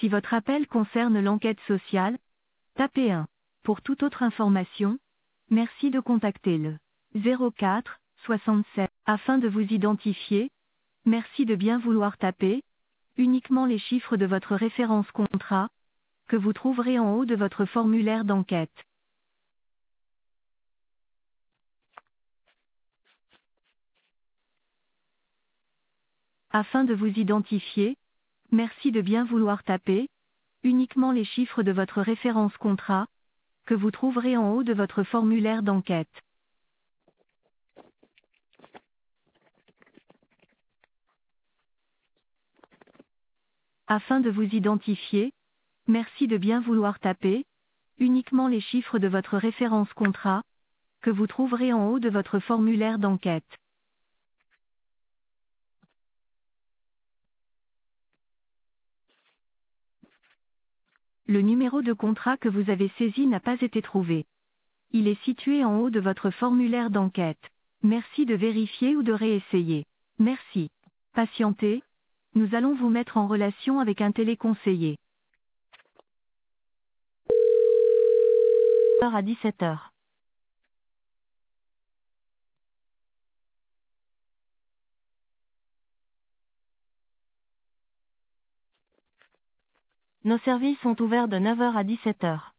Si votre appel concerne l'enquête sociale, tapez 1. Pour toute autre information, merci de contacter le 04 67. Afin de vous identifier, merci de bien vouloir taper uniquement les chiffres de votre référence contrat, que vous trouverez en haut de votre formulaire d'enquête. Afin de vous identifier, merci de bien vouloir taper uniquement les chiffres de votre référence contrat, que vous trouverez en haut de votre formulaire d'enquête. Afin de vous identifier, merci de bien vouloir taper uniquement les chiffres de votre référence contrat, que vous trouverez en haut de votre formulaire d'enquête. Le numéro de contrat que vous avez saisi n'a pas été trouvé. Il est situé en haut de votre formulaire d'enquête. Merci de vérifier ou de réessayer. Merci. Patientez. Nous allons vous mettre en relation avec un téléconseiller. À 17 heures. Nos services sont ouverts de 9 heures à 17 heures.